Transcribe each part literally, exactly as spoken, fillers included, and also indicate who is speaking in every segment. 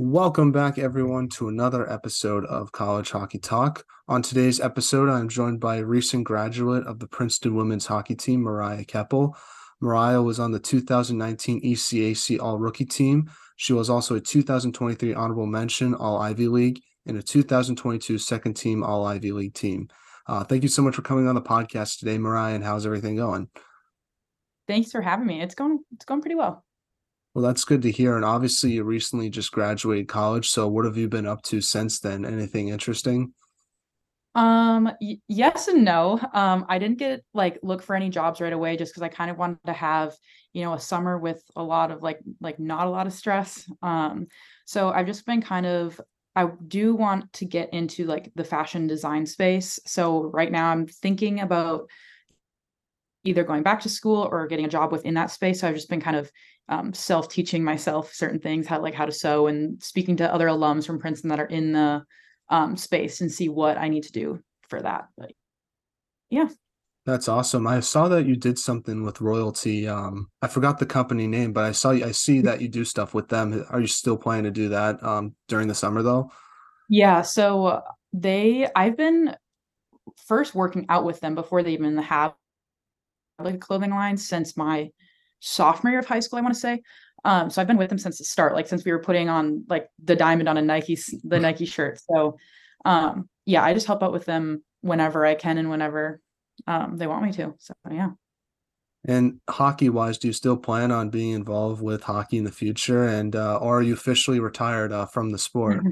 Speaker 1: Welcome back, everyone, to another episode of College Hockey Talk. On today's episode, I'm joined by a recent graduate of the Princeton women's hockey team, Mariah Keppel. Mariah was on the two thousand nineteen E C A C All-Rookie team. She was also a two thousand twenty-three Honorable Mention All-Ivy League and a two thousand twenty-two Second Team All-Ivy League team. Uh, thank you so much for coming on the podcast today, Mariah, and how's everything going?
Speaker 2: Thanks for having me. It's going it's going pretty well.
Speaker 1: Well, that's good to hear. And obviously, you recently just graduated college. So, what have you been up to since then? Anything interesting?
Speaker 2: Um, y- yes and no. Um, I didn't get like look for any jobs right away just because I kind of wanted to have, you know, a summer with a lot of like like not a lot of stress. Um, so I've just been kind of I do want to get into like the fashion design space. So right now I'm thinking about either going back to school or getting a job within that space. So I've just been kind of um, self-teaching myself certain things, how like how to sew and speaking to other alums from Princeton that are in the um, space and see what I need to do for that. But yeah.
Speaker 1: That's awesome. I saw that you did something with Royalty. Um, I forgot the company name, but I saw I see that you do stuff with them. Are you still planning to do that um, during the summer though?
Speaker 2: Yeah. So they, I've been first working out with them before they even have like a clothing line since my sophomore year of high school, I want to say. Um, so I've been with them since the start, like since we were putting on like the diamond on a Nike, the Nike shirt. So um, yeah, I just help out with them whenever I can and whenever um, they want me to. So yeah.
Speaker 1: And hockey wise, do you still plan on being involved with hockey in the future? And uh, or are you officially retired uh, from the sport?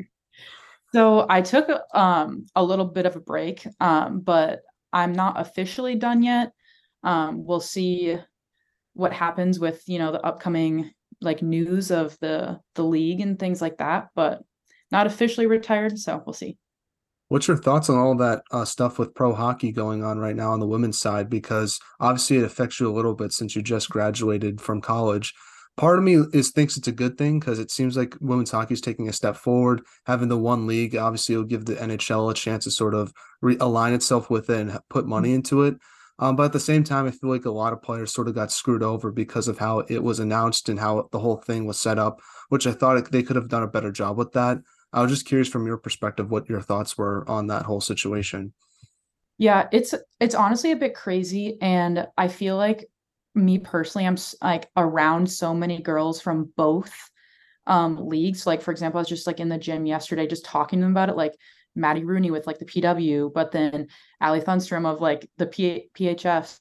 Speaker 2: So I took um, a little bit of a break, um, but I'm not officially done yet. Um, we'll see what happens with, you know, the upcoming like news of the the league and things like that, but not officially retired, so we'll see.
Speaker 1: What's your thoughts on all that uh, stuff with pro hockey going on right now on the women's side? Because obviously it affects you a little bit since you just graduated from college. Part of me is thinks it's a good thing because it seems like women's hockey is taking a step forward. Having the one league obviously will give the N H L a chance to sort of realign itself with it and put money into it. Um, but at the same time, I feel like a lot of players sort of got screwed over because of how it was announced and how the whole thing was set up, which I thought they could have done a better job with that. I was just curious from your perspective what your thoughts were on that whole situation.
Speaker 2: Yeah, it's it's honestly a bit crazy, and I feel like me personally, I'm s- like around so many girls from both um leagues. Like for example, I was just like in the gym yesterday just talking to them about it, like Maddie Rooney with like the P W, but then Ali Thunstrom of like the P- PHF.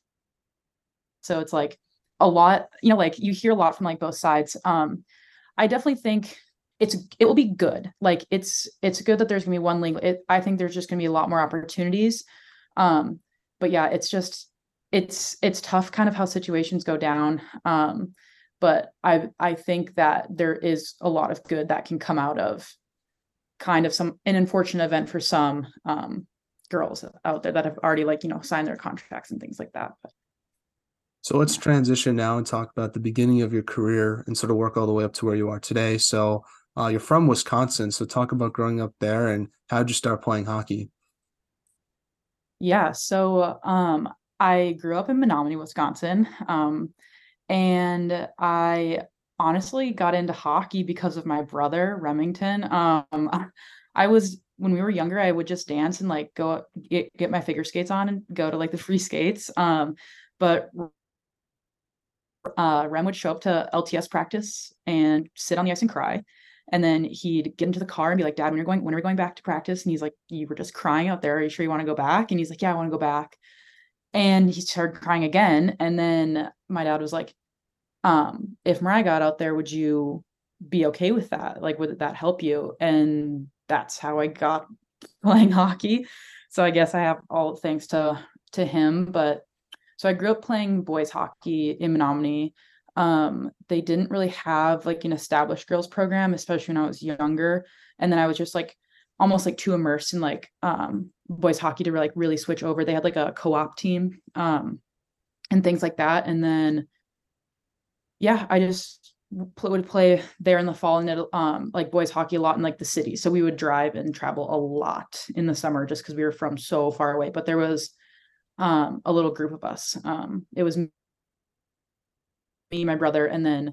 Speaker 2: So it's like a lot, you know, like you hear a lot from like both sides. Um, I definitely think it's it will be good. Like it's it's good that there's gonna be one league. It, I think there's just gonna be a lot more opportunities. Um, but yeah, it's just it's it's tough kind of how situations go down. Um, but I I think that there is a lot of good that can come out of kind of some an unfortunate event for some um girls out there that have already like, you know, signed their contracts and things like that. But
Speaker 1: So let's
Speaker 2: yeah.
Speaker 1: transition now and talk about the beginning of your career and sort of work all the way up to where you are today. So uh, you're from Wisconsin, so talk about growing up there and how did you start playing hockey?
Speaker 2: Yeah, so um I grew up in Menominee, Wisconsin. Um and I honestly got into hockey because of my brother, Remington. Um I was when we were younger, I would just dance and like go get, get my figure skates on and go to like the free skates. Um but uh Rem would show up to L T S practice and sit on the ice and cry. And then he'd get into the car and be like, Dad, when you're going, when are we going back to practice? And he's like, you were just crying out there. Are you sure you want to go back? And he's like, yeah, I want to go back. And he started crying again. And then my dad was like, um, if Mariah got out there, would you be okay with that? Like, would that help you? And that's how I got playing hockey. So I guess I have all thanks to to him. But so I grew up playing boys hockey in Menominee. Um, they didn't really have like an established girls program, especially when I was younger. And then I was just like almost like too immersed in like um boys hockey to like really switch over. They had like a co-op team um and things like that. And then yeah, I just pl- would play there in the fall and it, um like boys hockey a lot in like the city. So we would drive and travel a lot in the summer just because we were from so far away. But there was um a little group of us. Um it was me, my brother, and then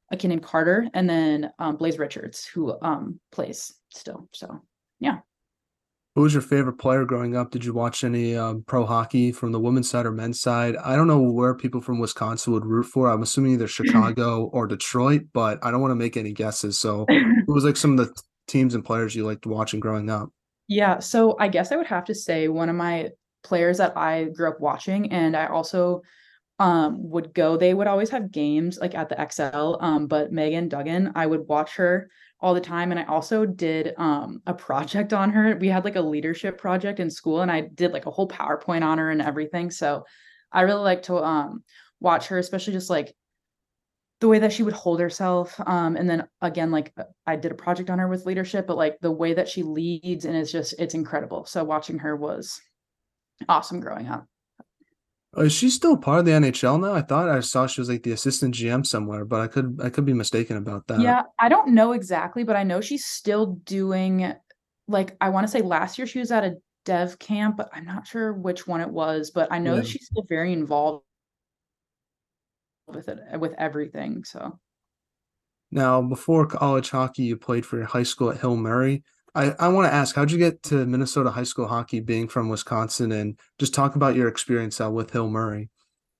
Speaker 2: a kid named Carter, and then um, Blaze Richards, who um, plays still. So yeah.
Speaker 1: Who was your favorite player growing up? Did you watch any um, pro hockey from the women's side or men's side? I don't know where people from Wisconsin would root for. I'm assuming either Chicago or Detroit, but I don't want to make any guesses. So, who was like some of the t- teams and players you liked watching growing up?
Speaker 2: Yeah, so I guess I would have to say one of my players that I grew up watching, and I also um would go, they would always have games like at the X L. Um, but Megan Duggan, I would watch her all the time. And I also did um a project on her. We had like a leadership project in school, and I did like a whole PowerPoint on her and everything. So I really like to um watch her, especially just like the way that she would hold herself. Um, and then again, like uh, I did a project on her with leadership, but like the way that she leads, and it's just it's incredible. So watching her was awesome growing up.
Speaker 1: Oh, is she still part of the N H L now? I thought I saw she was like the assistant G M somewhere, but I could I could be mistaken about that.
Speaker 2: Yeah, I don't know exactly, but I know she's still doing, like, I want to say last year she was at a dev camp, but I'm not sure which one it was, but I know
Speaker 1: Yeah.
Speaker 2: that she's still very involved with it, with everything. So
Speaker 1: Now, before college hockey, you played for your high school at Hill Murray. I, I want to ask, how'd you get to Minnesota high school hockey being from Wisconsin and just talk about your experience out with Hill Murray?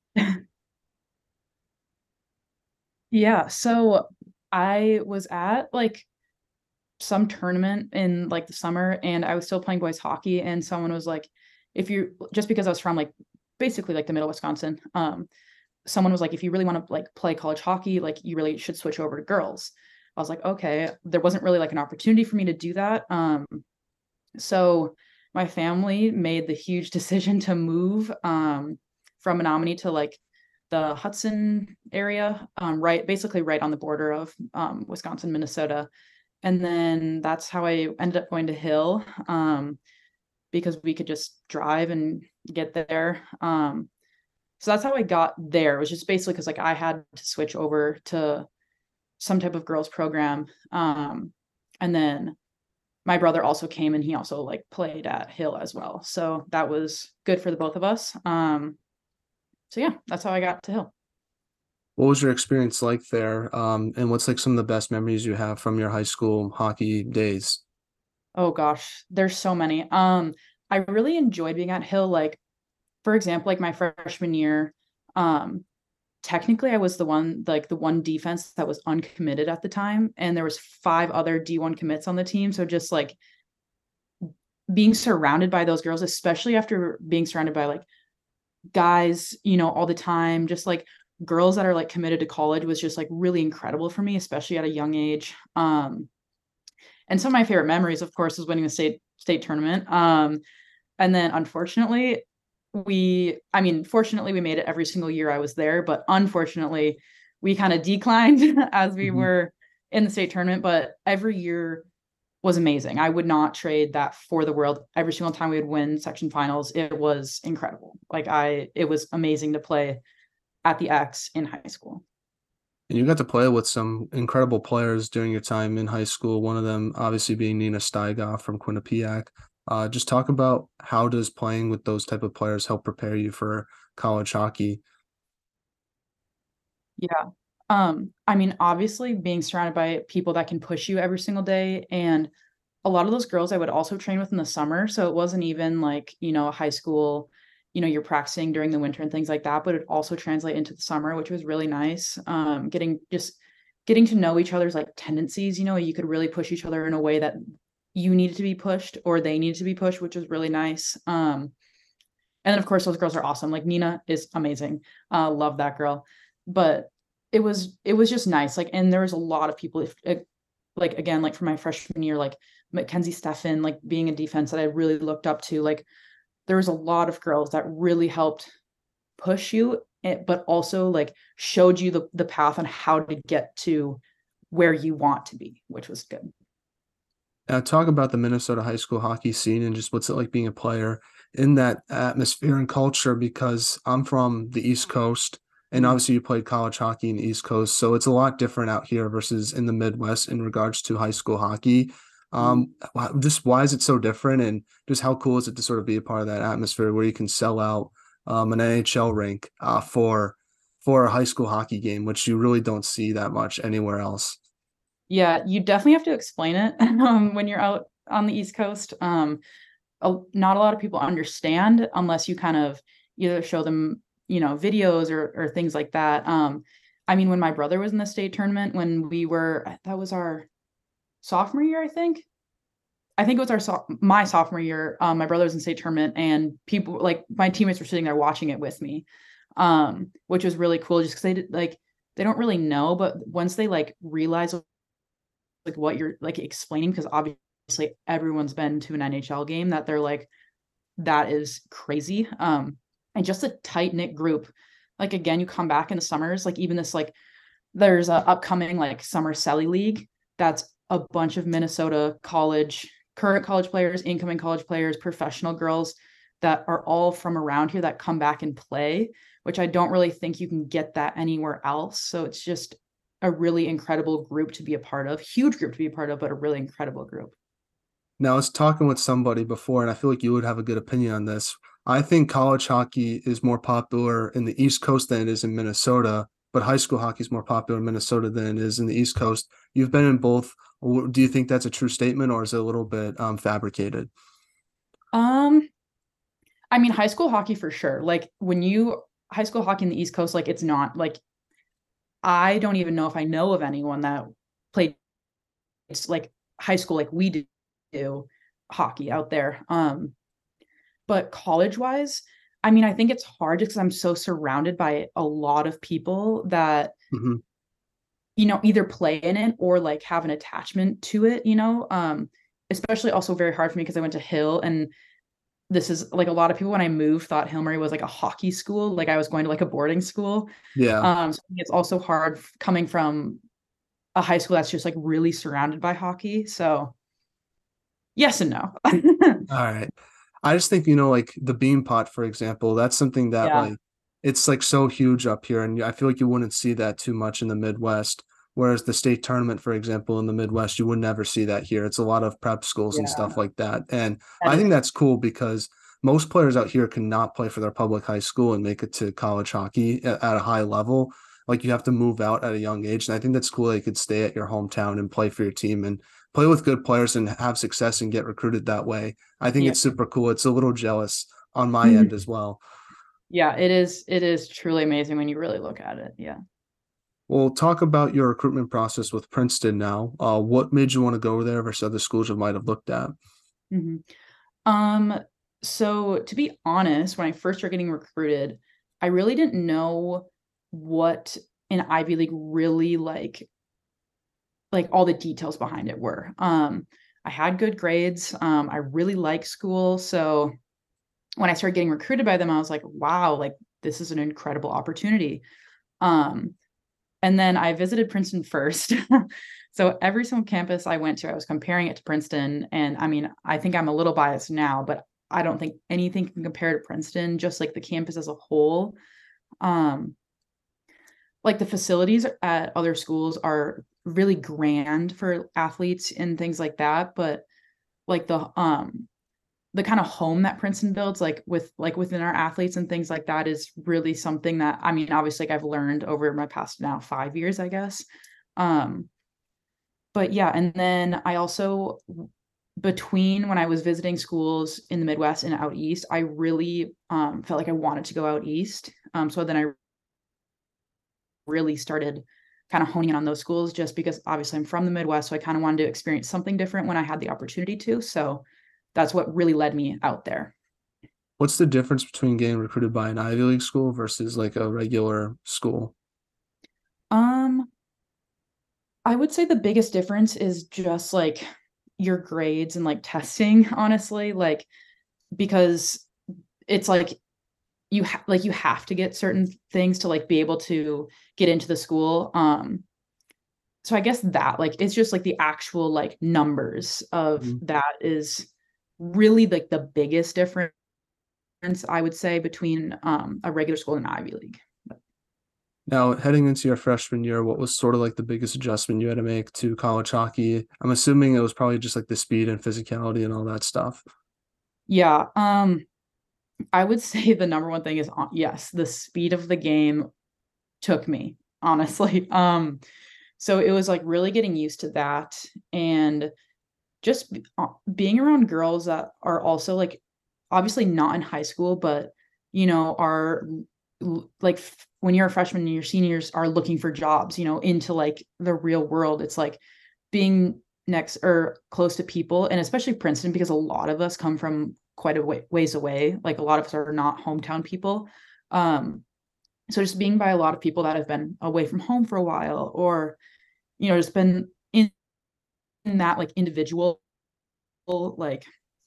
Speaker 2: yeah, so I was at like some tournament in like the summer, and I was still playing boys hockey, and someone was like, if you, just because I was from like basically like the middle of Wisconsin, um someone was like, if you really want to like play college hockey, like you really should switch over to girls. I was like, okay. There wasn't really like an opportunity for me to do that. Um, so my family made the huge decision to move um, from Menominee to like the Hudson area, um, right, basically right on the border of um, Wisconsin, Minnesota. And then that's how I ended up going to Hill, um, because we could just drive and get there. Um, so that's how I got there. It was just basically because like I had to switch over to some type of girls program. Um, and then my brother also came, and he also like played at Hill as well. So that was good for the both of us. Um, so yeah, that's how I got to Hill.
Speaker 1: What was your experience like there? Um, and what's like some of the best memories you have from your high school hockey days?
Speaker 2: Oh gosh, there's so many. Um, I really enjoyed being at Hill. Like, for example, like my freshman year, um, technically I was the one, like the one defense that was uncommitted at the time, and there was five other D one commits on the team. So just like being surrounded by those girls, especially after being surrounded by like guys, you know, all the time, just like girls that are like committed to college, was just like really incredible for me, especially at a young age. Um, and some of my favorite memories, of course, is winning the state state tournament. Um, and then unfortunately, we, I mean, fortunately, we made it every single year I was there, but unfortunately, we kind of declined as we
Speaker 1: Mhm.
Speaker 2: were in the state tournament. But every year was amazing. I would not trade that for the world. Every single time we would win section finals, it was incredible. Like I, it was amazing to play at the X in high school.
Speaker 1: And you got to play with some incredible players during your time in high school. One of them obviously being Nina Steigoff from Quinnipiac. Uh, just talk about how does playing with those type of players help prepare you for college hockey?
Speaker 2: Yeah. Um, I mean, obviously being surrounded by people that can push you every single day. And a lot of those girls I would also train with in the summer. So it wasn't even like, you know, high school, you know, you're practicing during the winter and things like that, but it also translate into the summer, which was really nice. Um, getting just getting to know each other's like tendencies, you know, you could really push each other in a way that you needed to be pushed or they needed to be pushed, which was really nice. Um, and then of course those girls are awesome. Like Nina is amazing. Uh, love that girl. But it was it was just nice. Like, and there was a lot of people. If it, like again, like for my freshman year, like Mackenzie Steffen, like being a defense that I really looked up to. Like there was a lot of girls that really helped push you, eh, but also like showed you the the path on how to get to where you want to be, which was good.
Speaker 1: Uh, talk about the Minnesota high school hockey scene and just what's it like being a player in that atmosphere and culture because I'm from the East Coast and
Speaker 2: Mm.
Speaker 1: obviously you played college hockey in the East Coast. So it's a lot different out here versus in the Midwest in regards to high school hockey.
Speaker 2: Mm.
Speaker 1: Um, just why is it so different and just how cool is it to sort of be a part of that atmosphere where you can sell out um, an N H L rink uh, for for a high school hockey game, which you really don't see that much anywhere else.
Speaker 2: Yeah, you definitely have to explain it um, when you're out on the East Coast. Um, a, not a lot of people understand unless you kind of either show them, you know, videos or or things like that. Um, I mean, when my brother was in the state tournament, when we were, that was our sophomore year, I think. I think it was our so- my sophomore year. Um, my brother was in state tournament, and people like my teammates were sitting there watching it with me, um, which was really cool. Just because they did like they don't really know, but once they like realize like what you're like explaining, because obviously everyone's been to an N H L game, that they're like, that is crazy. Um, and just a tight knit group. Like again, you come back in the summers, like even this like there's a upcoming like summer Selly League that's a bunch of Minnesota college, current college players, incoming college players, professional girls that are all from around here that come back and play, which I don't really think you can get that anywhere else. So it's just a really incredible group to be a part of, huge group to be a part of, but a really incredible group.
Speaker 1: Now, I was talking with somebody before, and I feel like you would have a good opinion on this. I think college hockey is more popular in the East Coast than it is in Minnesota, but high school hockey is more popular in Minnesota than it is in the East Coast. You've been in both. Do you think that's a true statement, or is it a little bit um, fabricated?
Speaker 2: Um, I mean, high school hockey for sure. Like when you high school hockey in the East Coast, like it's not like I don't even know if I know of anyone that played it's like high school like we do hockey out there. Um, but college wise, I mean, I think it's hard just because I'm so surrounded by a lot of people that,
Speaker 1: Mm-hmm.
Speaker 2: you know, either play in it or like have an attachment to it, you know. Um, especially also very hard for me because I went to Hill, and this is like a lot of people when I moved thought Hill Murray was like a hockey school, like I was going to like a boarding school.
Speaker 1: Yeah.
Speaker 2: Um, so it's also hard coming from a high school that's just like really surrounded by hockey. So yes and no.
Speaker 1: All right. I just think, you know, like the bean pot, for example, that's something that
Speaker 2: Yeah.
Speaker 1: like it's like so huge up here. And I feel like you wouldn't see that too much in the Midwest. Whereas the state tournament, for example, in the Midwest, you would never see that here. It's a lot of prep schools and
Speaker 2: Yeah.
Speaker 1: stuff like that. And
Speaker 2: That
Speaker 1: I think
Speaker 2: is
Speaker 1: that's cool because most players out here cannot play for their public high school and make it to college hockey at, at a high level. Like you have to move out at a young age. And I think that's cool that you could stay at your hometown and play for your team and play with good players and have success and get recruited that way. I think
Speaker 2: yeah.
Speaker 1: it's super cool. It's a little jealous on my end as well.
Speaker 2: Yeah, it is it is truly amazing when you really look at it. Yeah.
Speaker 1: We'll talk about your recruitment process with Princeton now. Uh, what made you want to go there versus other schools you might have looked at?
Speaker 2: Mhm. Um, so to be honest, when I first started getting recruited, I really didn't know what an Ivy League really like like all the details behind it were. Um, I had good grades. Um, I really like school. So when I started getting recruited by them, I was like, wow, like this is an incredible opportunity. Um, and then I visited Princeton first. So every single campus I went to, I was comparing it to Princeton. And I mean, I think I'm a little biased now, but I don't think anything can compare to Princeton, just like the campus as a whole. Um, like the facilities at other schools are really grand for athletes and things like that, but like the um the kind of home that Princeton builds, like with like within our athletes and things like that, is really something that I mean, obviously, like I've learned over my past now five years, I guess. Um, but yeah, and then I also between when I was visiting schools in the Midwest and out east, I really um, felt like I wanted to go out east. Um, so then I really started kind of honing in on those schools just because obviously I'm from the Midwest. So I kind of wanted to experience something different when I had the opportunity to. So that's what really led me out there.
Speaker 1: What's the difference between getting recruited by an Ivy League school versus like a regular school?
Speaker 2: Um, I would say the biggest difference is just like your grades and like testing, honestly, like because it's like you ha- like you have to get certain things to like be able to get into the school. Um, so I guess that like it's just like the actual like numbers of
Speaker 1: Mhm.
Speaker 2: that is really like the biggest difference I would say between um a regular school and an Ivy League.
Speaker 1: Now, heading into your freshman year, what was sort of like the biggest adjustment you had to make to college hockey? I'm assuming it was probably just like the speed and physicality and all that stuff.
Speaker 2: Yeah, um I would say the number one thing is uh, yes, the speed of the game took me, honestly. Um, so it was like really getting used to that and just b- uh, being around girls that are also like obviously not in high school, but you know, are l- like f- when you're a freshman and your seniors are looking for jobs, you know, into like the real world. It's like being next or close to people, and especially Princeton, because a lot of us come from quite a way, ways away. Like a lot of us are not hometown people. Um, so just being by a lot of people that have been away from home for a while, or you know, just been in, in that like individual like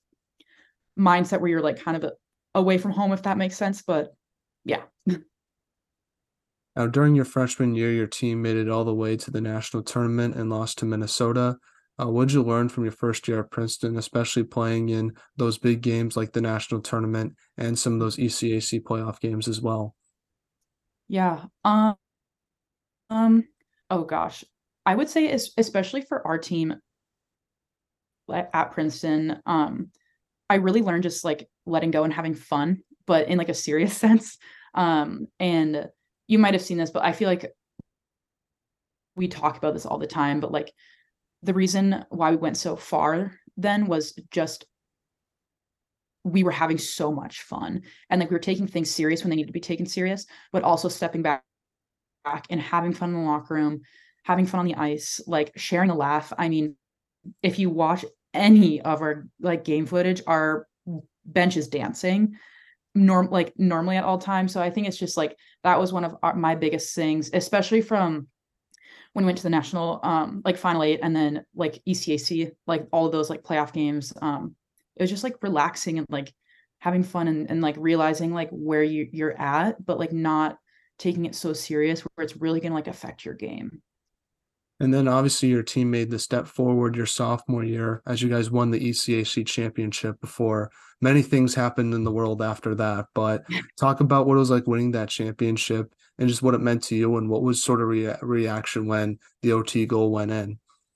Speaker 2: mindset where you're like kind of a, away from home, if that makes sense. But yeah.
Speaker 1: Now, during your freshman year, your team made it all the way to the national tournament and lost to Minnesota. Uh, what did you learn from your first year at Princeton, especially playing in those big games like the national tournament and some of those E C A C playoff games as well?
Speaker 2: Yeah. Um, um, oh gosh. I would say es- especially for our team at at Princeton, um, I really learned just like letting go and having fun, but in like a serious sense. Um, and you might have seen this, but I feel like we talk about this all the time, but like the reason why we went so far then was just we were having so much fun, and like we were taking things serious when they needed to be taken serious, but also stepping back and having fun in the locker room, having fun on the ice, like sharing a laugh. I mean, if you watch any of our like game footage, our bench is dancing norm like normally at all times. So I think it's just like that was one of our, my biggest things, especially from when we went to the national um like final eight and then like E C A C, like all of those like playoff games. Um, it was just like relaxing and like having fun and, and like realizing like where you you're at, but like not taking it so serious where it's really gonna like affect your game.
Speaker 1: And then obviously your team made the step forward your sophomore year as you guys won the E C A C championship before many things happened in the world after that. But talk about what it was like winning that championship and just what it meant to you and what was sort of rea reaction when the O T goal went in.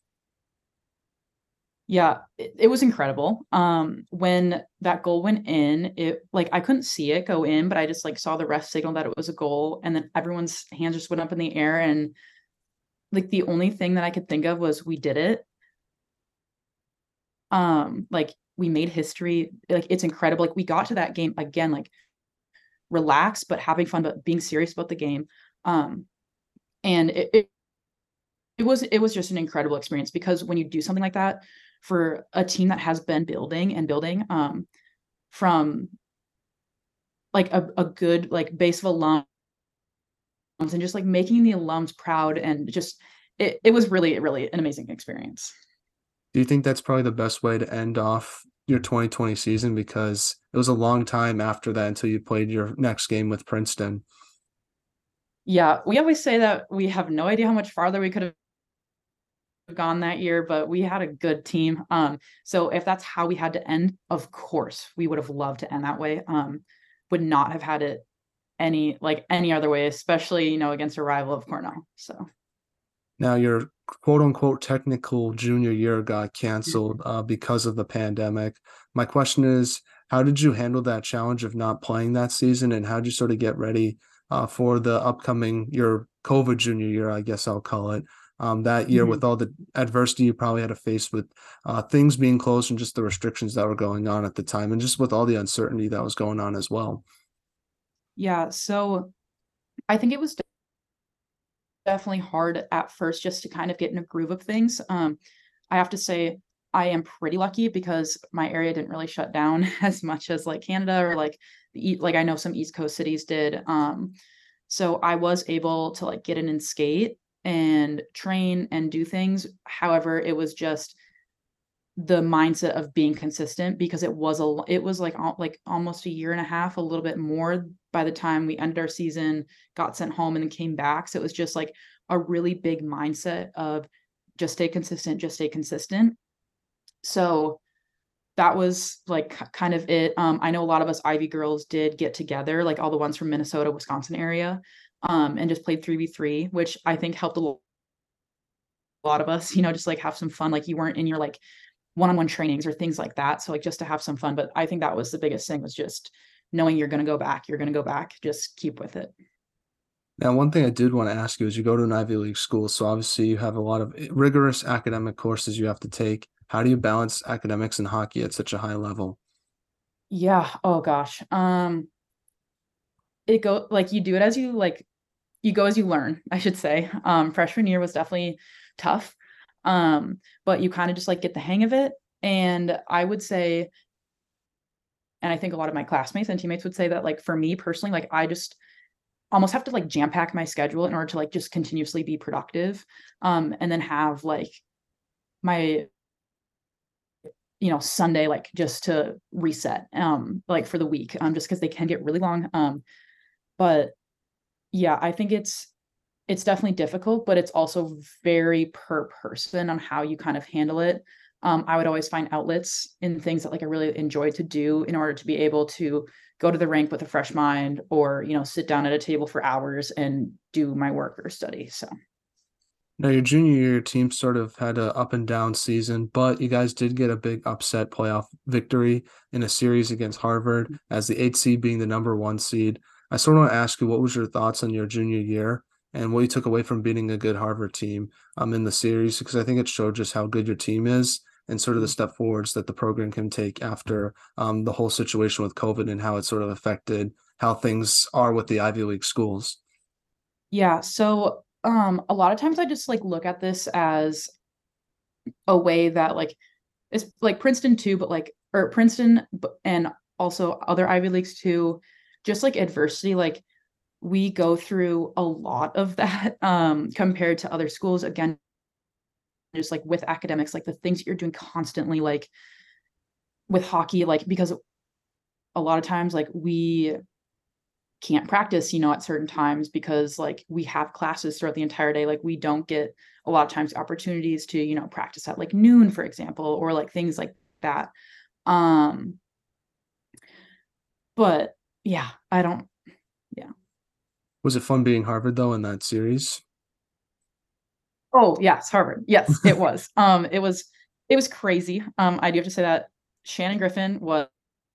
Speaker 2: Yeah, it, it was incredible. Um, when that goal went in, it like I couldn't see it go in, but I just like saw the ref signal that it was a goal, and then everyone's hands just went up in the air, and like the only thing that I could think of was we did it. Um, like we made history. Like it's incredible. Like we got to that game again, like relaxed but having fun, but being serious about the game. Um, and it, it it was it was just an incredible experience because when you do something like that for a team that has been building and building, um, from like a, a good like base of alums and just like making the alums proud and just it, it was really really an amazing experience.
Speaker 1: Do you think that's probably the best way to end off your twenty twenty season? Because it was a long time after that until you played your next game with Princeton.
Speaker 2: Yeah, we always say that we have no idea how much farther we could have gone that year, but we had a good team. Um, so if that's how we had to end, of course we would have loved to end that way. Um, would not have had it any like any other way, especially you know against a rival of Cornell. So
Speaker 1: Now, your quote unquote technical junior year got canceled uh, because of the pandemic. My question is, how did you handle that challenge of not playing that season, and how did you sort of get ready uh, for the upcoming your COVID junior year, I guess I'll call it, um, that year with
Speaker 2: Mhm.
Speaker 1: all the adversity you probably had to face with uh, things being closed and just the restrictions that were going on at the time, and just with all the uncertainty that was going on as well.
Speaker 2: Yeah, so I think it was definitely hard at first just to kind of get in a groove of things. Um, I have to say I am pretty lucky because my area didn't really shut down as much as like Canada or like the e- like I know some East Coast cities did. Um, so I was able to like get in and skate and train and do things. However, it was just the mindset of being consistent because it was a it was like al- like almost a year and a half, a little bit more by the time we ended our season, got sent home and then came back. So it was just like a really big mindset of just stay consistent, just stay consistent. So that was like k- kind of it. Um, I know a lot of us Ivy girls did get together, like all the ones from Minnesota, Wisconsin area, um, and just played three v three, which I think helped a lo- lot of us, you know, just like have some fun. Like you weren't in your like one-on-one trainings or things like that. So like just to have some fun. But I think that was the biggest thing was just knowing you're going to go back, you're going to go back, just keep with it.
Speaker 1: Now, one thing I did want to ask you is you go to an Ivy League school, so obviously you have a lot of rigorous academic courses you have to take. How do you balance academics and hockey at such a high level?
Speaker 2: Yeah. Oh gosh. Um, it go like you do it as you like you go as you learn, I should say. Um, freshman year was definitely tough. Um, but you kind of just like get the hang of it. And I would say, and I think a lot of my classmates and teammates would say that like for me personally, like I just almost have to like jam pack my schedule in order to like just continuously be productive. Um, and then have like my you know Sunday like just to reset um like for the week um just because they can get really long um but yeah I think it's it's definitely difficult, but it's also very per person on how you kind of handle it. Um, I would always find outlets in things that like I really enjoy to do in order to be able to go to the rink with a fresh mind or, you know, sit down at a table for hours and do my work or study. So
Speaker 1: Now, your junior year, your team sort of had a up and down season, but you guys did get a big upset playoff victory in a series against Harvard as the eighth seed being the number one seed. I sort of want to ask you, what was your thoughts on your junior year and what you took away from beating a good Harvard team um, in the series? Because I think it showed just how good your team is and sort of the step forwards that the program can take after um, the whole situation with COVID and how it sort of affected how things are with the Ivy League schools.
Speaker 2: yeah, so um a lot of times I just like look at this as a way that like it's like Princeton too, but like or Princeton and also other Ivy Leagues too, just like adversity, like we go through a lot of that um compared to other schools. Again, just like with academics, like the things that you're doing constantly, like with hockey, like because a lot of times like we can't practice, you know, at certain times because like we have classes throughout the entire day. Like we don't get a lot of times opportunities to, you know, practice at like noon, for example, or like things like that. Um, but yeah, I don't, yeah.
Speaker 1: Was it fun being Harvard though in that series?
Speaker 2: Oh, yes, Harvard. Yes, it was. Um, it was it was crazy. Um, I do have to say that Shannon Griffin was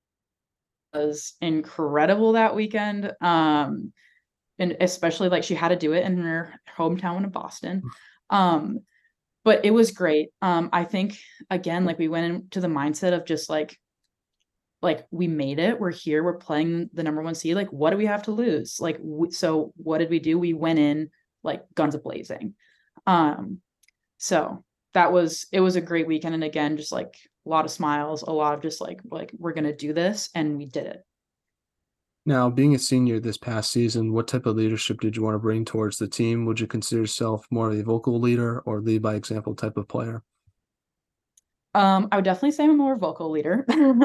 Speaker 2: was incredible that weekend. Um, and especially like she had to do it in her hometown of Boston. Um, but it was great. Um, I think again, like we went into the mindset of just like like we made it. We're here. We're playing the number one seed. Like, what do we have to lose? Like, w- so what did we do? We went in like guns a blazing. Um, so that was it was a great weekend. And again, just like a lot of smiles, a lot of just like like we're gonna do this, and we did it.
Speaker 1: Now, being a senior this past season, what type of leadership did you want to bring towards the team? Would you consider yourself more of a vocal leader or lead by example type of player?
Speaker 2: Um, I would definitely say I'm a more vocal leader.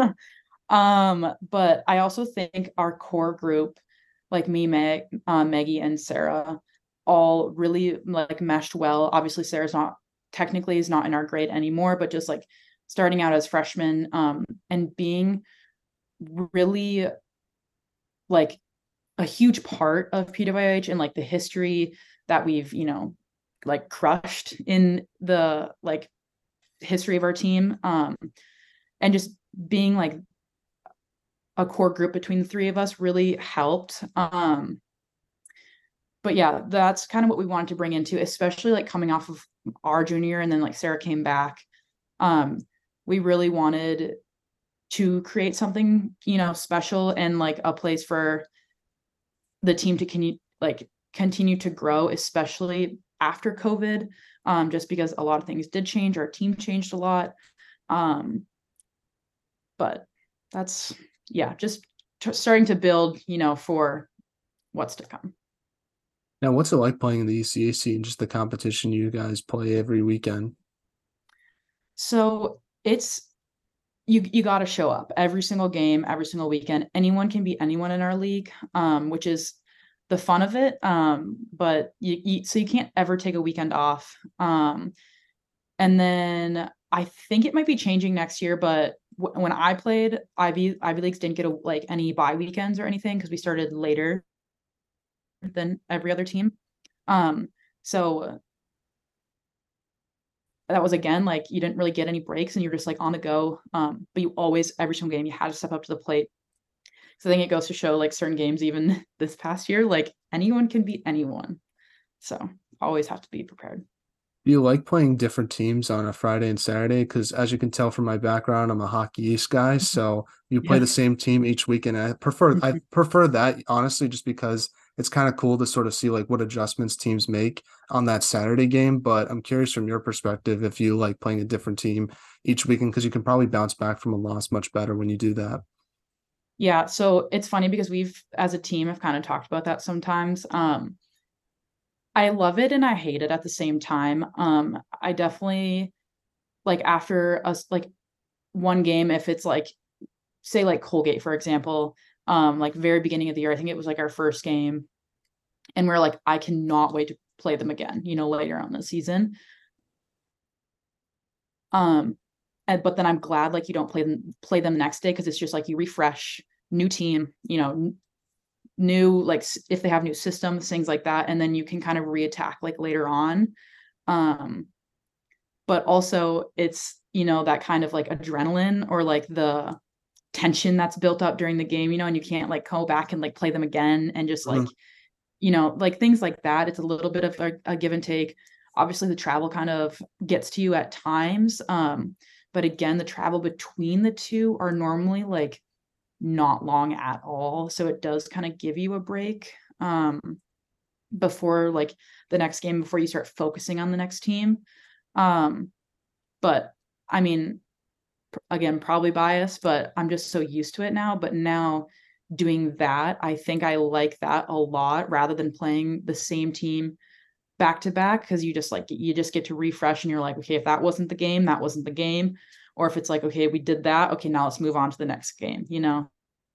Speaker 2: um, but I also think our core group, like me, Meg, uh, Maggie, and Sarah, all really like meshed well. Obviously, Sarah's not technically is not in our grade anymore, but just like starting out as freshmen, um, and being really like a huge part of P W H and like the history that we've, you know, like crushed in the like history of our team. Um, and just being like a core group between the three of us really helped. Um, but yeah, that's kind of what we wanted to bring into, especially like coming off of our junior and then like Sarah came back. Um, we really wanted to create something, you know, special and like a place for the team to continue like continue to grow, especially after COVID. Um, just because a lot of things did change, our team changed a lot. Um, but that's yeah, just t- starting to build, you know, for what's to come.
Speaker 1: Now, what's it like playing in the E C A C and just the competition you guys play every weekend?
Speaker 2: So it's you you got to show up every single game, every single weekend. Anyone can be anyone in our league, um, which is the fun of it. Um, but you, you so you can't ever take a weekend off. Um, and then I think it might be changing next year, but w- when I played, Ivy Ivy Leagues didn't get a, like any bye weekends or anything because we started later than every other team. Um, so that was again like you didn't really get any breaks and you're just like on the go. Um, but you always every single game you had to step up to the plate So I think it goes to show like certain games, even this past year, like anyone can beat anyone. So always have to be prepared.
Speaker 1: Do you like playing different teams on a Friday and Saturday? Because as you can tell from my background, I'm a Hockey East guy. So you play
Speaker 2: Yeah.
Speaker 1: the same team each week, and I prefer I prefer that honestly, just because it's kind of cool to sort of see like what adjustments teams make on that Saturday game. But I'm curious from your perspective if you like playing a different team each weekend because you can probably bounce back from a loss much better when you do that.
Speaker 2: Yeah, so it's funny because we've as a team have kind of talked about that sometimes. Um, I love it and I hate it at the same time. Um, I definitely like after us like one game, if it's like say like Colgate, for example, um, like very beginning of the year, I think it was like our first game, and we're like, I cannot wait to play them again, you know, later on the season. Um, and but then I'm glad like you don't play them play them the next day because it's just like you refresh, new team, you know, new like if they have new systems, things like that, and then you can kind of reattack like later on. Um, but also it's you know that kind of like adrenaline or like the tension that's built up during the game, you know, and you can't like go back and like play them again and just like
Speaker 1: Mhm.
Speaker 2: you know like things like that. It's a little bit of a, a give and take. Obviously, the travel kind of gets to you at times, um, but again, the travel between the two are normally like not long at all. So it does kind of give you a break um, before like the next game, before you start focusing on the next team. Um, but I mean, again, probably biased, but I'm just so used to it now. But now doing that, I think I like that a lot rather than playing the same team back to back because you just like you just get to refresh and you're like, okay, if that wasn't the game, that wasn't the game. Or if it's like, okay, we did that, okay, now let's move on to the next game, you know?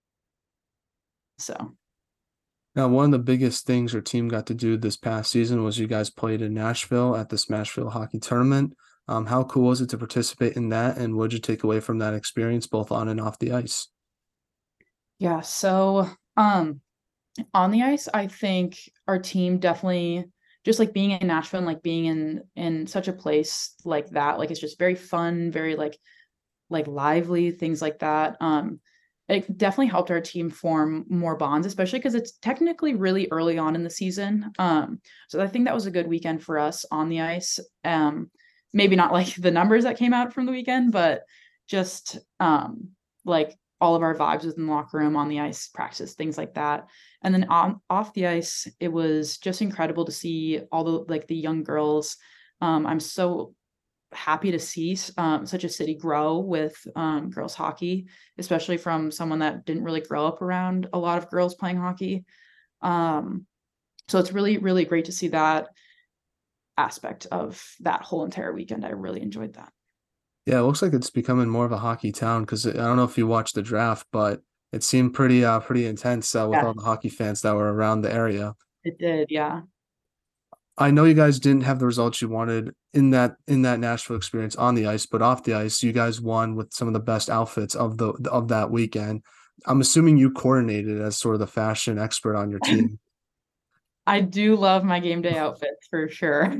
Speaker 2: So
Speaker 1: Now, one of the biggest things your team got to do this past season was you guys played in Nashville at the Smashville Hockey Tournament. Um, how cool was it to participate in that, and what did you take away from that experience, both on and off the ice?
Speaker 2: yeah, so um on the ice, I think our team definitely just like being in Nashville and like being in in such a place like that, like it's just very fun, very like like lively, things like that. Um, it definitely helped our team form more bonds, especially because it's technically really early on in the season. Um, so I think that was a good weekend for us on the ice. Um, maybe not like the numbers that came out from the weekend, but just um, like all of our vibes within the locker room, on the ice, practice, things like that. And then on off the ice, it was just incredible to see all the like the young girls. Um, I'm so happy to see um, such a city grow with um, girls hockey, especially from someone that didn't really grow up around a lot of girls playing hockey. Um, so it's really, really great to see that aspect of that whole entire weekend. I really enjoyed that.
Speaker 1: Yeah, it looks like it's becoming more of a hockey town because I don't know if you watched the draft, but it seemed pretty uh pretty intense uh, with
Speaker 2: Yeah,
Speaker 1: all the hockey fans that were around the area.
Speaker 2: it did. Yeah.
Speaker 1: I know you guys didn't have the results you wanted in that in that Nashville experience on the ice, but off the ice, you guys won with some of the best outfits of the of that weekend. I'm assuming you coordinated as sort of the fashion expert on your team.
Speaker 2: I do love my game day outfits for sure.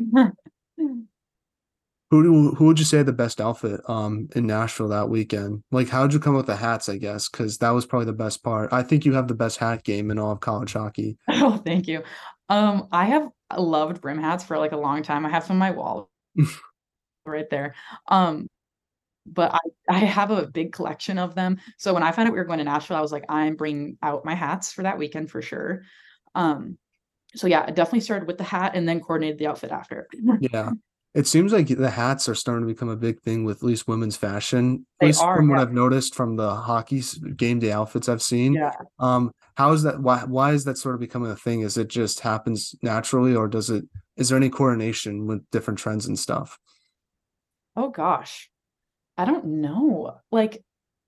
Speaker 1: Who do, who would you say had the best outfit um in Nashville that weekend? Like, how'd you come with the hats, I guess? Because that was probably the best part. I think you have the best hat game in all of college hockey.
Speaker 2: Oh, thank you. Um, I have loved brim hats for like a long time. I have some on my wall right there. Um, but I, I have a big collection of them. So when I found out we were going to Nashville, I was like, I'm bringing out my hats for that weekend for sure. Um, so yeah, I definitely started with the hat and then coordinated the outfit after.
Speaker 1: Yeah. It seems like the hats are starting to become a big thing with at least women's fashion, at
Speaker 2: They
Speaker 1: least
Speaker 2: are,
Speaker 1: from what
Speaker 2: yeah,
Speaker 1: I've noticed from the hockey s- game day outfits I've seen.
Speaker 2: yeah.
Speaker 1: Um, how is that? Why why is that sort of becoming a thing? Is it just happens naturally, or does it? Is there any coordination with different trends and stuff?
Speaker 2: Oh gosh, I don't know. Like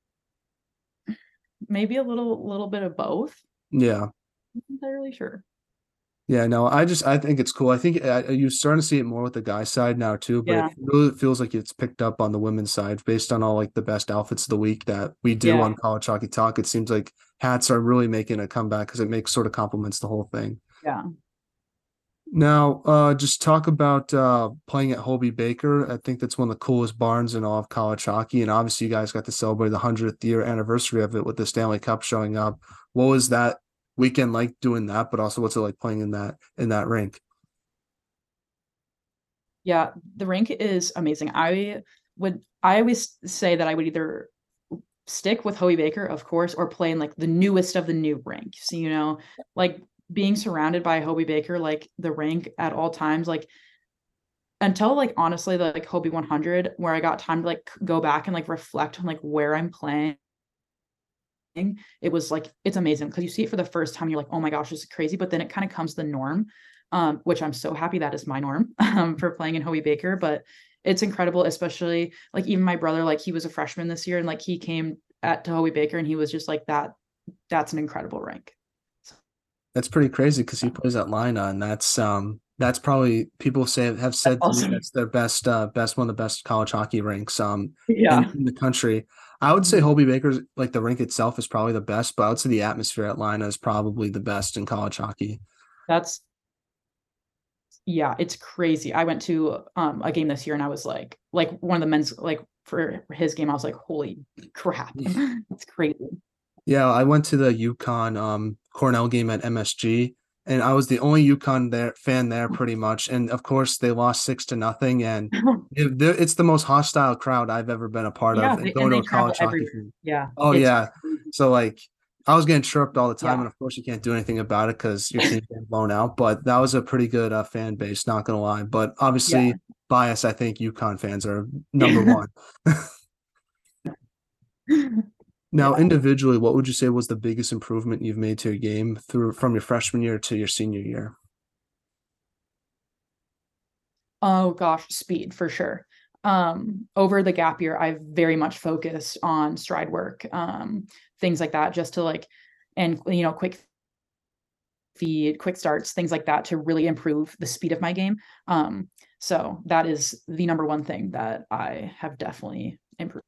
Speaker 2: maybe a little little bit of both.
Speaker 1: Yeah.
Speaker 2: I'm not entirely sure.
Speaker 1: Yeah, no, I just I think it's cool. I think uh, you're starting to see it more with the guy side now too, but it
Speaker 2: Yeah,
Speaker 1: really feels like it's picked up on the women's side based on all like the best outfits of the week that we do
Speaker 2: yeah,
Speaker 1: on College Hockey Talk. It seems like hats are really making a comeback because it makes sort of complements the whole thing.
Speaker 2: yeah.
Speaker 1: Now, uh, just talk about uh, playing at Hobie Baker. I think that's one of the coolest barns in all of college hockey. And obviously, you guys got to celebrate the hundredth year anniversary of it with the Stanley Cup showing up. What was that weekend like doing that? But also, what's it like playing in that in that rink?
Speaker 2: Yeah, the rink is amazing. I would I always say that I would either stick with Hobie Baker, of course, or play in like the newest of the new rink. So, you know, like being surrounded by Hobie Baker, like the rink at all times, like until like honestly the like Hobie one hundred, where I got time to like go back and like reflect on like where I'm playing. It was like it's amazing because you see it for the first time, you're like, oh my gosh, this is crazy. But then it kind of comes the norm, um, which I'm so happy that is my norm um, for playing in Hobie Baker. But it's incredible, especially like even my brother, like he was a freshman this year, and like he came at to Hobie Baker, and he was just like that. That's an incredible rank. So,
Speaker 1: That's pretty crazy because he plays at Lina, and that's um that's probably people say have
Speaker 2: that's
Speaker 1: said to me
Speaker 2: awesome.
Speaker 1: that's their best uh best one of the best college hockey rinks um in,
Speaker 2: Yeah.
Speaker 1: in the country. I would say
Speaker 2: Mhm.
Speaker 1: Hobie Baker's like the rink itself is probably the best, but I would say the atmosphere at Lina is probably the best in college hockey.
Speaker 2: That's yeah, it's crazy. I went to um a game this year and I was like like one of the men's like for his game, I was like, holy crap. It's crazy.
Speaker 1: Yeah, I went to the UConn um Cornell game at M S G, and I was the only UConn there fan there pretty much. And of course, they lost six to nothing, and it, it's the most hostile crowd I've ever been a part
Speaker 2: Yeah,
Speaker 1: of. And
Speaker 2: they,
Speaker 1: going
Speaker 2: and
Speaker 1: to
Speaker 2: they
Speaker 1: a
Speaker 2: travel
Speaker 1: college hockey
Speaker 2: everywhere.
Speaker 1: game.
Speaker 2: Yeah,
Speaker 1: Oh
Speaker 2: it's
Speaker 1: yeah,
Speaker 2: crazy.
Speaker 1: so like I was getting chirped all the time, and
Speaker 2: Yeah,
Speaker 1: of course you can't do anything about it because your team getting blown out. But that was a pretty good uh, fan base, not gonna lie. But
Speaker 2: yeah.
Speaker 1: obviously, bias. I think UConn fans are number one. Now,
Speaker 2: Yeah.
Speaker 1: individually, what would you say was the biggest improvement you've made to your game through from your freshman year to your senior year?
Speaker 2: Oh gosh, speed for sure. Um, over the gap year, I've very much focused on stride work, um, things like that, just to like, and you know, quick feed, quick starts, things like that to really improve the speed of my game. Um, so that is the number one thing that I have definitely improved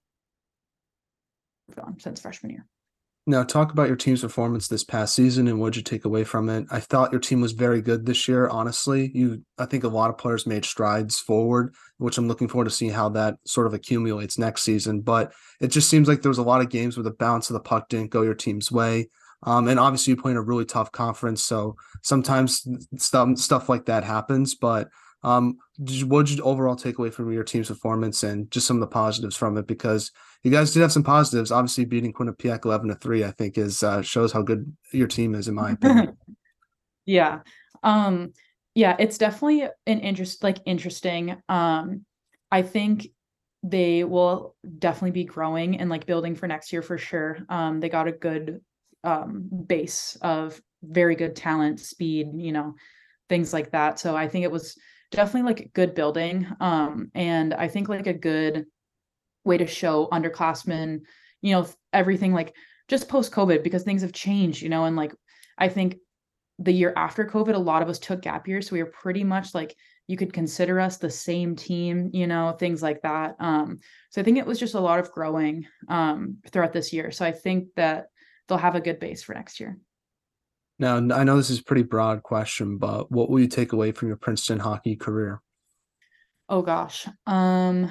Speaker 2: on since freshman year.
Speaker 1: Now, talk about your team's performance this past season and what'd you take away from it? I thought your team was very good this year, honestly. You, I think a lot of players made strides forward, which I'm looking forward to seeing how that sort of accumulates next season. But it just seems like there was a lot of games where the bounce of the puck didn't go your team's way. Um, and obviously, you play in a really tough conference, so sometimes stuff stuff like that happens. But um, what did you overall take away from your team's performance and just some of the positives from it? Because you guys did have some positives. Obviously, beating Quinnipiac eleven to three, I think, is uh, shows how good your team is, in my opinion.
Speaker 2: Yeah. Um, yeah, it's definitely an interest like interesting. Um, I think they will definitely be growing and like building for next year for sure. Um, they got a good um base of very good talent, speed, you know, things like that. So I think it was definitely like good building. Um, and I think like a good way to show underclassmen, you know, everything like just post COVID because things have changed, you know, and like I think the year after COVID, a lot of us took gap years. So we were pretty much like you could consider us the same team, you know, things like that. Um, so I think it was just a lot of growing um, throughout this year. So I think that they'll have a good base for next year.
Speaker 1: Now, I know this is a pretty broad question, but what will you take away from your Princeton hockey career?
Speaker 2: Oh gosh. Um,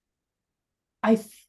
Speaker 2: I th-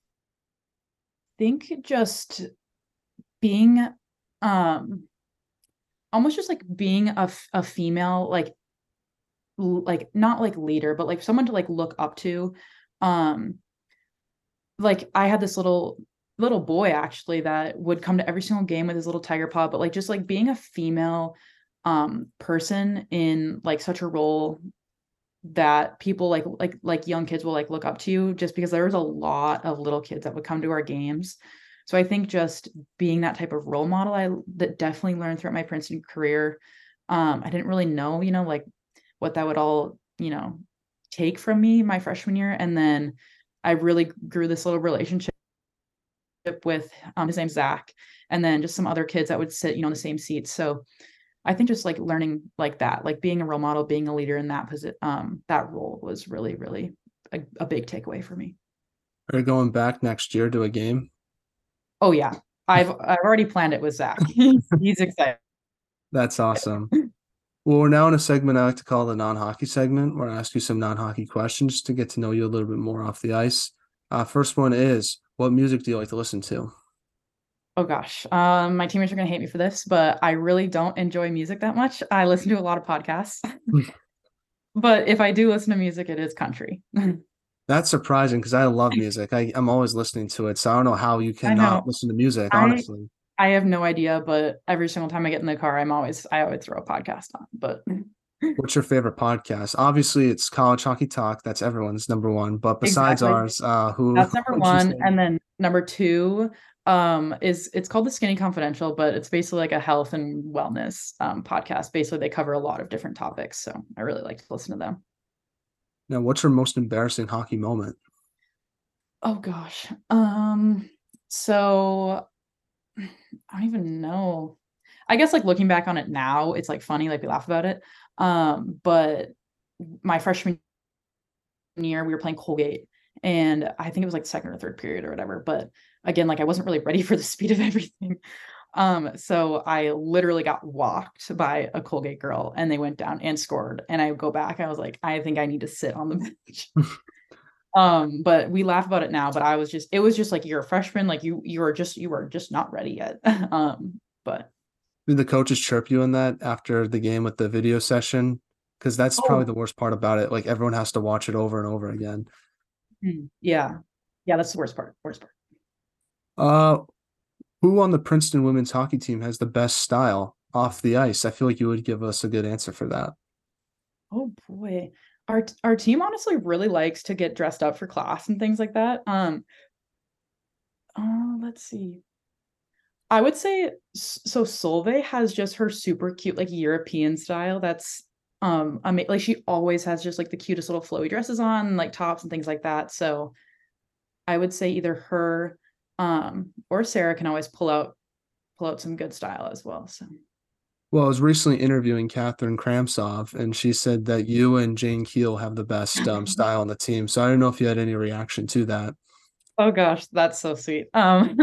Speaker 2: think just being um almost just like being a, a female like like not like leader but like someone to like look up to. um like I had this little little boy actually that would come to every single game with his little tiger paw, but like just like being a female um person in like such a role that people like like like young kids will like look up to you just because there was a lot of little kids that would come to our games. So I think just being that type of role model I that definitely learned throughout my Princeton career. um I didn't really know, you know, like what that would all, you know, take from me my freshman year, and then I really grew this little relationship with um, his name's Zach, and then just some other kids that would sit, you know, in the same seats. So I think just like learning like that, like being a role model, being a leader in that position, um, that role was really, really a, a big takeaway for me.
Speaker 1: Are you going back next year to a game?
Speaker 2: Oh yeah, I've I've already planned it with Zach. He's excited.
Speaker 1: That's awesome. Well, we're now in a segment I like to call the non-hockey segment, where I ask you some non-hockey questions to get to know you a little bit more off the ice. Uh, first one is, what music do you like to listen to?
Speaker 2: Oh gosh. Um, my teammates are gonna hate me for this, but I really don't enjoy music that much. I listen to a lot of podcasts, but if I do listen to music, it is country.
Speaker 1: That's surprising because I love music. I, I'm always listening to it, so I don't know how you
Speaker 2: I
Speaker 1: cannot
Speaker 2: know.
Speaker 1: listen to music,
Speaker 2: I
Speaker 1: honestly.
Speaker 2: I have no idea, but every single time I get in the car, I'm always I always throw a podcast on. But
Speaker 1: What's your favorite podcast? Obviously, it's College Hockey Talk. That's everyone's number one. But besides
Speaker 2: exactly.
Speaker 1: ours, uh, who
Speaker 2: That's number
Speaker 1: would you
Speaker 2: one.
Speaker 1: say?
Speaker 2: And then number two um is it's called the Skinny Confidential, but it's basically like a health and wellness um podcast. Basically, they cover a lot of different topics. So I really like to listen to them.
Speaker 1: Now, what's your most embarrassing hockey moment?
Speaker 2: Oh gosh. Um, so I don't even know. I guess like looking back on it now, it's like funny, like we laugh about it. Um, but my freshman year, we were playing Colgate, and I think it was like second or third period or whatever. But again, like I wasn't really ready for the speed of everything. Um, so I literally got walked by a Colgate girl, and they went down and scored. And I go back, I was like, I think I need to sit on the bench. Um, but we laugh about it now, but I was just it was just like you're a freshman, like you you were just you were just not ready yet. Um, but
Speaker 1: Did the coaches chirp you in that after the game with the video session? Because that's probably
Speaker 2: oh,
Speaker 1: the worst part about it. Like everyone has to watch it over and over again.
Speaker 2: mm, yeah. Yeah, that's the worst part. Worst part.
Speaker 1: Uh, who on the Princeton women's hockey team has the best style off the ice? I feel like you would give us a good answer for that.
Speaker 2: Oh boy. Our our team honestly really likes to get dressed up for class and things like that. Um, uh, let's see. I would say so Solveig has just her super cute like European style. That's um ama- like she always has just like the cutest little flowy dresses on, like tops and things like that. So I would say either her um or Sarah can always pull out pull out some good style as well. So
Speaker 1: Well, I was recently interviewing Catherine Kramsov, and she said that you and Jane Keel have the best um, style on the team. So I don't know if you had any reaction to that.
Speaker 2: oh gosh, that's so sweet. Um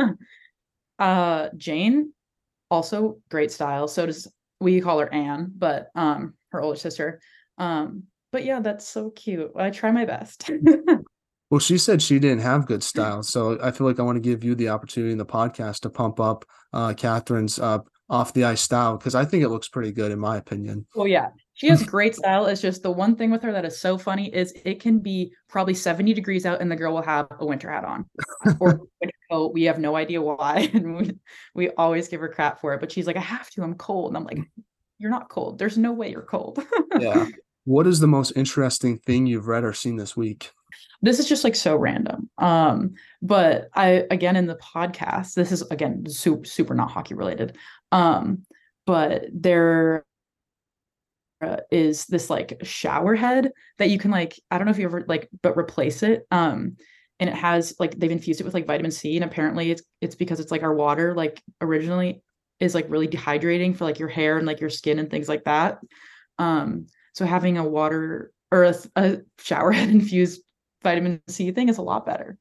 Speaker 2: uh Jane also great style. So does we call her Anne, but um her older sister. Um but yeah, that's so cute. I try my best.
Speaker 1: Well, she said she didn't have good style, so I feel like I want to give you the opportunity in the podcast to pump up uh, Catherine's uh, off the ice style because I think it looks pretty good in my opinion.
Speaker 2: Well, yeah, she has great style. It's just the one thing with her that is so funny is it can be probably seventy degrees out and the girl will have a winter hat on or winter coat. We have no idea why. And we, we always give her crap for it. But she's like, I have to, I'm cold. And I'm like, you're not cold. There's no way you're cold.
Speaker 1: Yeah. What is the most interesting thing you've read or seen this week?
Speaker 2: This is just like so random. Um, but I again in the podcast, this is again super super not hockey related. Um, but there uh, is this like shower head that you can like I don't know if you ever like but replace it. Um, and it has like they've infused it with like vitamin C, and apparently it's it's because it's like our water like originally is like really dehydrating for like your hair and like your skin and things like that. Um, so having a water or a, a shower head infused vitamin C thing is a lot better.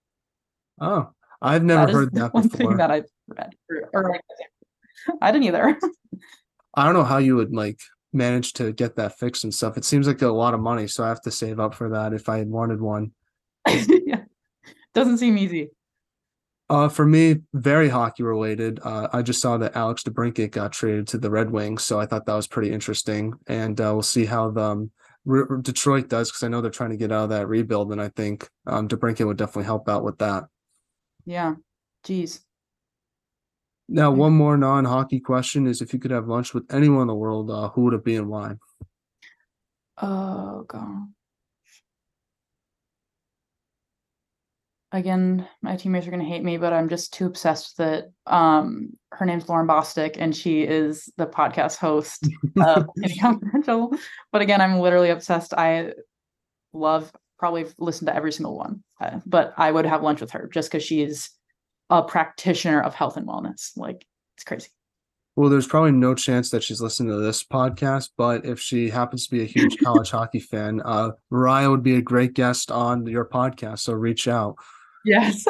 Speaker 1: Oh, I've never
Speaker 2: That is
Speaker 1: heard
Speaker 2: the
Speaker 1: that
Speaker 2: one thing
Speaker 1: before.
Speaker 2: that I've read. Or, or like, I didn't either.
Speaker 1: I don't know how you would like manage to get that fixed and stuff. It seems like a lot of money, so I have to save up for that if I wanted one.
Speaker 2: Yeah, doesn't seem easy.
Speaker 1: Uh, for me, very hockey related. Uh, I just saw that Alex DeBrincat got traded to the Red Wings, so I thought that was pretty interesting. And uh, we'll see how the um, R- Detroit does because I know they're trying to get out of that rebuild, and I think um, DeBrincat would definitely help out with that.
Speaker 2: Yeah. Geez.
Speaker 1: Now, one more non-hockey question is: if you could have lunch with anyone in the world, uh, who would it be and why?
Speaker 2: Oh god. Again, my teammates are gonna hate me, but I'm just too obsessed with it. Um, her name's Lauren Bostic, and she is the podcast host of Skinny Confidential. But again, I'm literally obsessed. I love probably listened to every single one. Uh, but I would have lunch with her just because she is a practitioner of health and wellness. Like it's crazy.
Speaker 1: Well, there's probably no chance that she's listening to this podcast, but if she happens to be a huge college hockey fan, uh, Mariah would be a great guest on your podcast. So reach out.
Speaker 2: Yes.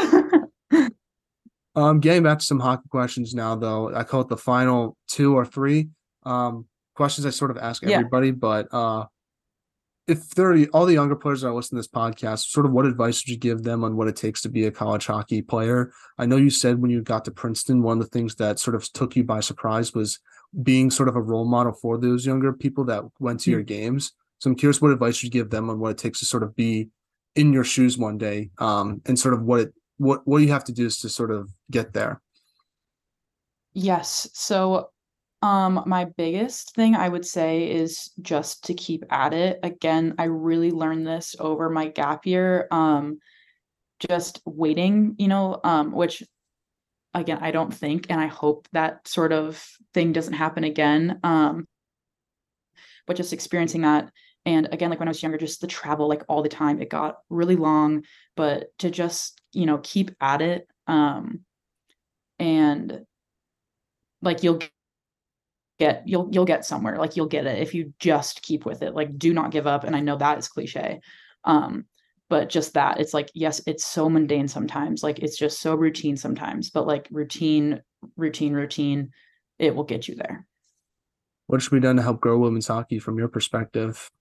Speaker 1: Um, getting back to some hockey questions now, though. I call it the final two or three. Um, questions I sort of ask
Speaker 2: Yeah.
Speaker 1: everybody, but uh, if there are all the younger players that are listening to this podcast, sort of what advice would you give them on what it takes to be a college hockey player? I know you said when you got to Princeton, one of the things that sort of took you by surprise was being sort of a role model for those younger people that went to your
Speaker 2: Mhm.
Speaker 1: games. So I'm curious what advice you give them on what it takes to sort of be in your shoes one day, um, and sort of what it what what you have to do is to sort of get there.
Speaker 2: Yes. So, um, my biggest thing I would say is just to keep at it. Again, I really learned this over my gap year. Um, just waiting, you know, um, which again, I don't think, and I hope that sort of thing doesn't happen again. Um, but just experiencing that. And again, like when I was younger, just the travel, like all the time, it got really long, but to just, you know, keep at it. Um, and like you'll get you'll you'll get somewhere, like you'll get it if you just keep with it, like do not give up. And I know that is cliche, um but just that, it's like, yes, it's so mundane sometimes, like it's just so routine sometimes, but like routine, routine, routine, it will get you there.
Speaker 1: What should be done to help grow women's hockey from your perspective?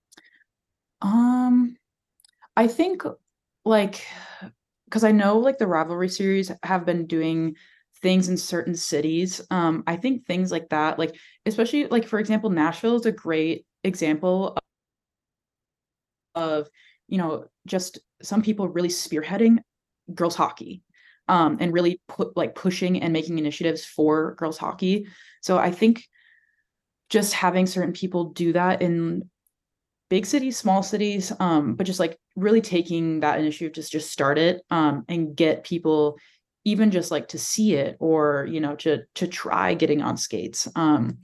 Speaker 2: um I think, like, because I know like the rivalry series have been doing things in certain cities. Um, I think things like that, like especially like for example, Nashville is a great example of, you know, just some people really spearheading girls hockey, um, and really put like pushing and making initiatives for girls hockey. So I think just having certain people do that in big cities, small cities, um, but just like really taking that initiative to just start it, um, and get people even just like to see it, or you know, to to try getting on skates. Um,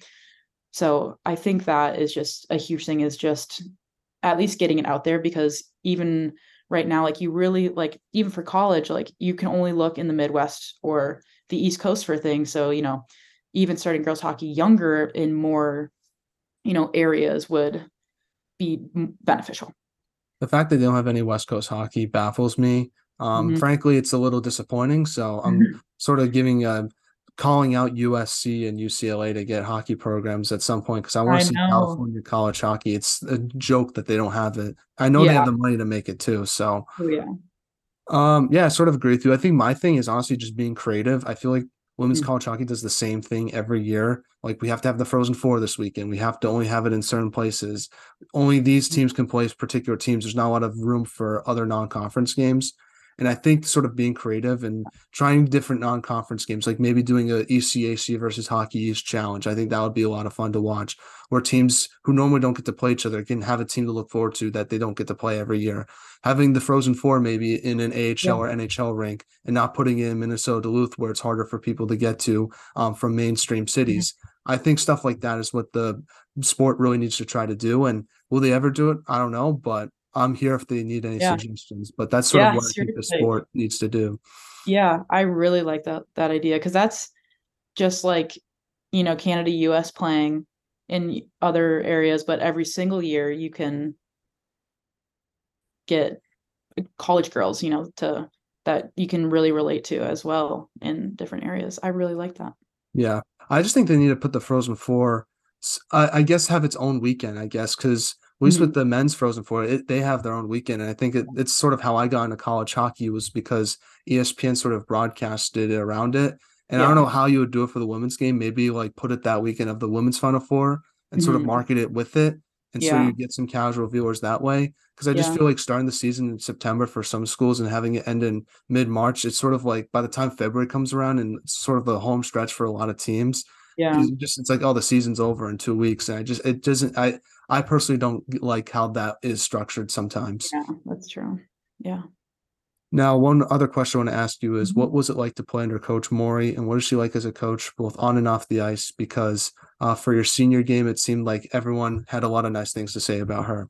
Speaker 2: so I think that is just a huge thing, is just at least getting it out there, because even right now, like you really like even for college, like you can only look in the Midwest or the East Coast for things. So, you know, even starting girls hockey younger in more, you know, areas would be beneficial.
Speaker 1: The fact that they don't have any West Coast hockey baffles me. Um,
Speaker 2: Mhm.
Speaker 1: frankly, it's a little disappointing. So I'm sort of giving a calling out U S C and U C L A to get hockey programs at some point because I want
Speaker 2: I
Speaker 1: to see
Speaker 2: know.
Speaker 1: California college hockey. It's a joke that they don't have it. I know they
Speaker 2: Yeah.
Speaker 1: have the money to make it too. So
Speaker 2: Oh, yeah.
Speaker 1: um, yeah, I sort of agree with you. I think my thing is honestly just being creative. I feel like women's
Speaker 2: Mhm.
Speaker 1: college hockey does the same thing every year. Like we have to have the Frozen Four this weekend. We have to only have it in certain places. Only these teams can play particular teams. There's not a lot of room for other non-conference games. And I think sort of being creative and trying different non-conference games, like maybe doing a E C A C versus Hockey East challenge. I think that would be a lot of fun to watch, where teams who normally don't get to play each other can have a team to look forward to that they don't get to play every year. Having the Frozen Four maybe in an A H L
Speaker 2: Yeah.
Speaker 1: or N H L rank and not putting it in Minnesota Duluth where it's harder for people to get to, um, from mainstream
Speaker 2: Mhm.
Speaker 1: cities. I think stuff like that is what the sport really needs to try to do. And will they ever do it? I don't know, but I'm here if they need any
Speaker 2: Yeah.
Speaker 1: suggestions. But that's sort of
Speaker 2: Yeah.
Speaker 1: what I think the
Speaker 2: Seriously.
Speaker 1: sport needs to do.
Speaker 2: Yeah. I really like that that idea, because that's just like, you know, Canada, U S playing in other areas, but every single year you can get college girls, you know, to that you can really relate to as well in different areas. I really like that.
Speaker 1: Yeah, I just think they need to put the Frozen Four, I, I guess, have its own weekend. I guess because at least with
Speaker 2: Mhm.
Speaker 1: the men's Frozen Four, it, they have their own weekend, and I think it, it's sort of how I got into college hockey was because E S P N sort of broadcasted it around it. And I don't
Speaker 2: Yeah.
Speaker 1: know how you would do it for the women's game. Maybe like put it that weekend of the women's Final Four and sort of
Speaker 2: Mhm.
Speaker 1: market it with it, and so
Speaker 2: Yeah.
Speaker 1: you get some casual viewers that way. Because I just
Speaker 2: Yeah.
Speaker 1: feel like starting the season in September for some schools and having it end in mid March, it's sort of like by the time February comes around and it's sort of the home stretch for a lot of teams,
Speaker 2: Yeah.
Speaker 1: it just it's like oh the season's over in two weeks and I just it doesn't I I personally don't like how that is structured sometimes.
Speaker 2: Yeah. That's true. Yeah.
Speaker 1: Now, one other question I want to ask you is what
Speaker 2: Mhm.
Speaker 1: was it like to play under Coach Maury and what is she like as a coach both on and off the ice? Because uh, for your senior game, it seemed like everyone had a lot of nice things to say about her.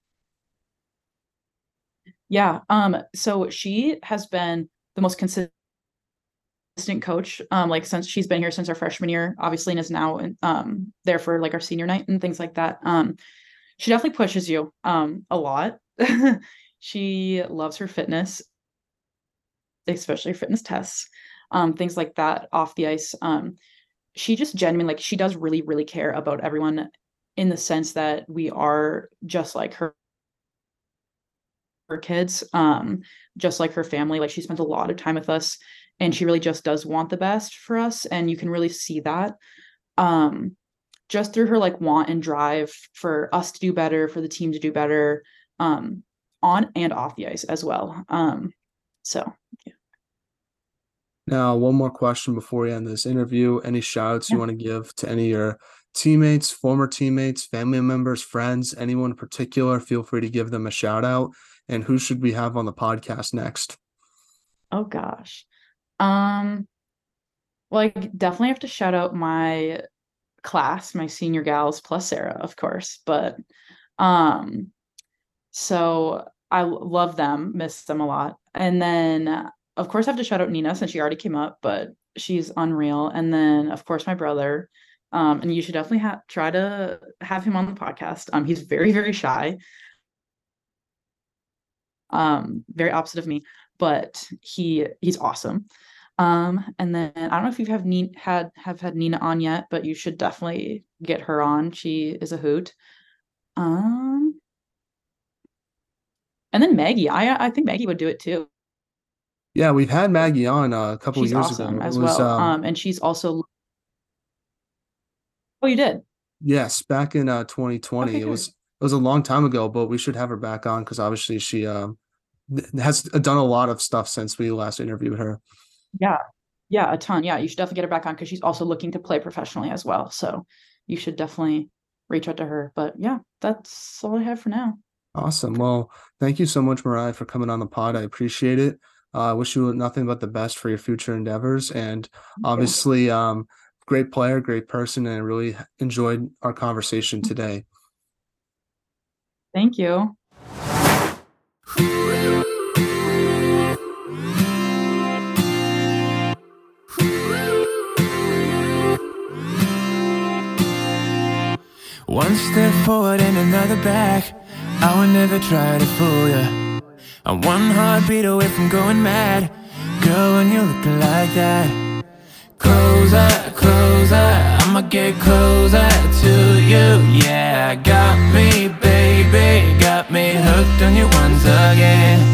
Speaker 2: Yeah. Um, so she has been the most consistent coach, um, like since she's been here since our freshman year, obviously, and is now um there for like our senior night and things like that. Um, she definitely pushes you um a lot. She loves her fitness, especially fitness tests, um, things like that off the ice. Um, she just genuinely, like, she does really, really care about everyone in the sense that we are just like her, her kids, um, just like her family. Like she spent a lot of time with us, and she really just does want the best for us, and you can really see that. Um, just through her like want and drive for us to do better, for the team to do better, um, on and off the ice as well. Um, so yeah.
Speaker 1: Now, one more question before we end this interview. Any shout outs you
Speaker 2: Yeah.
Speaker 1: want to give to any of your teammates, former teammates, family members, friends, anyone in particular? Feel free to give them a shout out. And who should we have on the podcast next?
Speaker 2: Oh gosh. Um, well, I definitely have to shout out my class, my senior gals plus Sarah, of course. But um, so I love them, miss them a lot. And then uh, of course I have to shout out Nina since she already came up, but she's unreal. And then of course my brother. Um, and you should definitely have try to have him on the podcast. Um, he's very, very shy. Um, very opposite of me, but he he's awesome. Um, and then I don't know if you've have Nina, had have had Nina on yet, but you should definitely get her on. She is a hoot. Um, and then Maggie, I I think Maggie would do it too.
Speaker 1: Yeah, we've had Maggie on uh, a couple of
Speaker 2: She's
Speaker 1: years ago.
Speaker 2: awesome
Speaker 1: It
Speaker 2: as
Speaker 1: was
Speaker 2: well.
Speaker 1: um
Speaker 2: Um, and she's also oh, you did.
Speaker 1: yes, back in uh twenty twenty.
Speaker 2: Okay,
Speaker 1: It was
Speaker 2: good.
Speaker 1: it was a long time ago, but we should have her back on because obviously she um has done a lot of stuff since we last interviewed her.
Speaker 2: Yeah, yeah, a ton. Yeah, you should definitely get her back on because she's also looking to play professionally as well. So you should definitely reach out to her. But yeah, that's all I have for now.
Speaker 1: Awesome. Well, thank you so much, Mariah, for coming on the pod. I appreciate it. Uh, I wish you nothing but the best for your future endeavors. And
Speaker 2: Thank you.
Speaker 1: obviously, um, great player, great person, and I really enjoyed our conversation today.
Speaker 2: Thank you.
Speaker 3: One step forward and another back. I would never try to fool ya. I'm one heartbeat away from going mad. Girl, when you're looking like that, closer, closer, I'ma get closer to you. Yeah, got me, baby, got me hooked on you once again.